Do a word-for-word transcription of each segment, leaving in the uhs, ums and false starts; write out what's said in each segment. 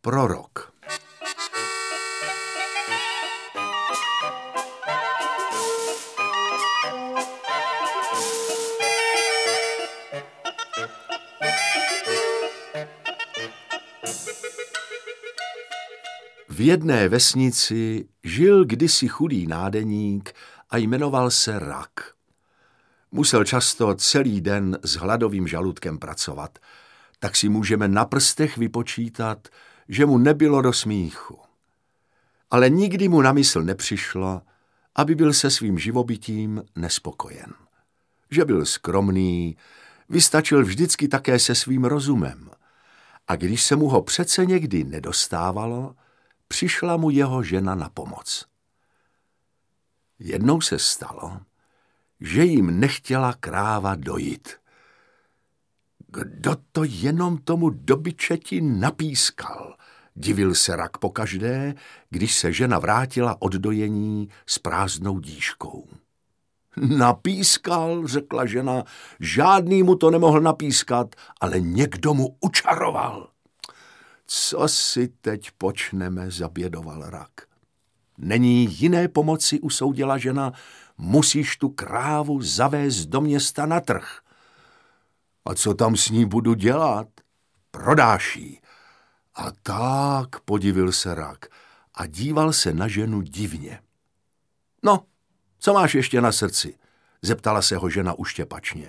Prorok. V jedné vesnici žil kdysi chudý nádeník a jmenoval se Rak. Musel často celý den s hladovým žaludkem pracovat, tak si můžeme na prstech vypočítat, že mu nebylo do smíchu. Ale nikdy mu na mysl nepřišlo, aby byl se svým živobytím nespokojen. Že byl skromný, vystačil vždycky také se svým rozumem. A když se mu ho přece někdy nedostávalo, přišla mu jeho žena na pomoc. Jednou se stalo, že jim nechtěla kráva dojit. Kdo to jenom tomu dobyčeti napískal? Divil se Rak pokaždé, když se žena vrátila od dojení s prázdnou dýškou. Napískal, řekla žena, žádný mu to nemohl napískat, ale někdo mu učaroval. Co si teď počneme, zabědoval Rak. Není jiné pomoci, usoudila žena, musíš tu krávu zavést do města na trh. A co tam s ní budu dělat? Prodáš jí. A tak, podivil se Rak a díval se na ženu divně. No, co máš ještě na srdci? Zeptala se ho žena uštěpačně.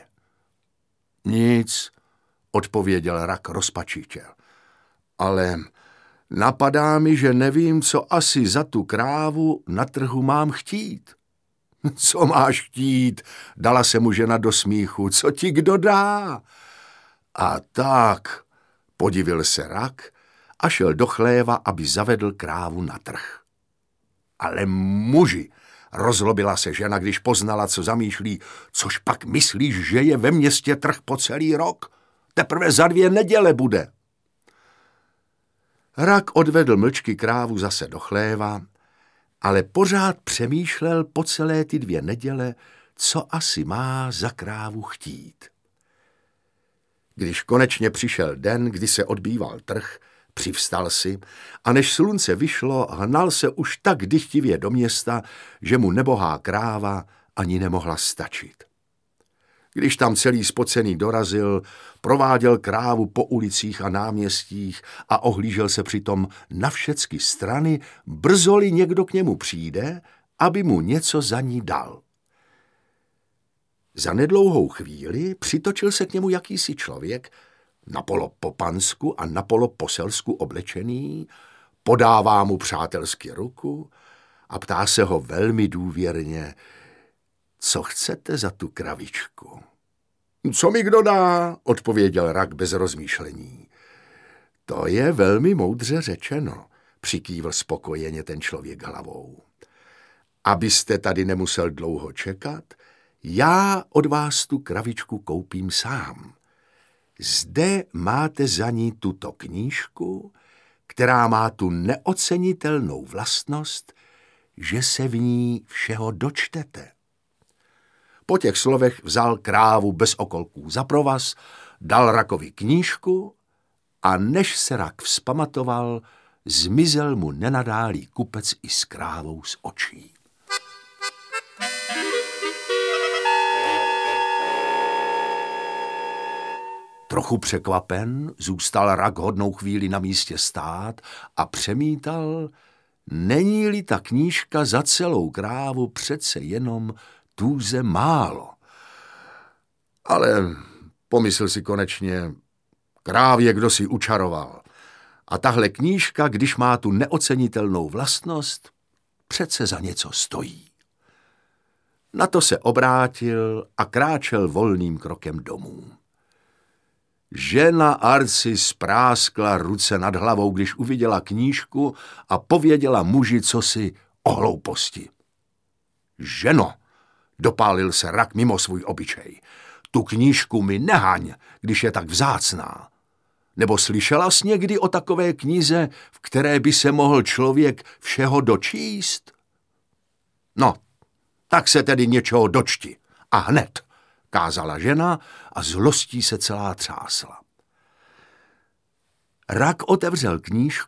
Nic, odpověděl Rak rozpačitě. Ale napadá mi, že nevím, co asi za tu krávu na trhu mám chtít. Co máš chtít? Dala se mu žena do smíchu. Co ti kdo dá? A tak, podivil se Rak a šel do chléva, aby zavedl krávu na trh. Ale muži, rozlobila se žena, když poznala, co zamýšlí. Což pak myslíš, že je ve městě trh po celý rok? Teprve za dvě neděle bude. Rak odvedl mlčky krávu zase do chléva, ale pořád přemýšlel po celé ty dvě neděle, co asi má za krávu chtít. Když konečně přišel den, kdy se odbýval trh, přivstal si a než slunce vyšlo, hnal se už tak dychtivě do města, že mu nebohá kráva ani nemohla stačit. Když tam celý spocený dorazil, prováděl krávu po ulicích a náměstích a ohlížel se přitom na všecky strany, brzoli někdo k němu přijde, aby mu něco za ní dal. Za nedlouhou chvíli přitočil se k němu jakýsi člověk, napolo po pansku a napolo po selsku oblečený, podává mu přátelsky ruku a ptá se ho velmi důvěrně, co chcete za tu kravičku? Co mi kdo dá, odpověděl Rak bez rozmýšlení. To je velmi moudře řečeno, přikývl spokojeně ten člověk hlavou. Abyste tady nemusel dlouho čekat, já od vás tu kravičku koupím sám. Zde máte za ní tuto knížku, která má tu neocenitelnou vlastnost, že se v ní všeho dočtete. Po těch slovech vzal krávu bez okolků za provaz, dal Rakovi knížku a než se Rak vzpamatoval, zmizel mu nenadálý kupec i s krávou z očí. Trochu překvapen, zůstal Rak hodnou chvíli na místě stát a přemítal, není-li ta knížka za celou krávu přece jenom tůze málo. Ale pomyslel si konečně, krávě kdo si učaroval. A tahle knížka, když má tu neocenitelnou vlastnost, přece za něco stojí. Na to se obrátil a kráčel volným krokem domů. Žena Arci spráskla ruce nad hlavou, když uviděla knížku a pověděla muži cosi o hlouposti. Ženo, dopálil se Rak mimo svůj obyčej, tu knížku mi nehaň, když je tak vzácná. Nebo slyšela jsi někdy o takové knize, v které by se mohl člověk všeho dočíst? No, tak se tedy něčeho dočti. A hned, kázala žena a zlostí se celá třásla. Rak otevřel knížku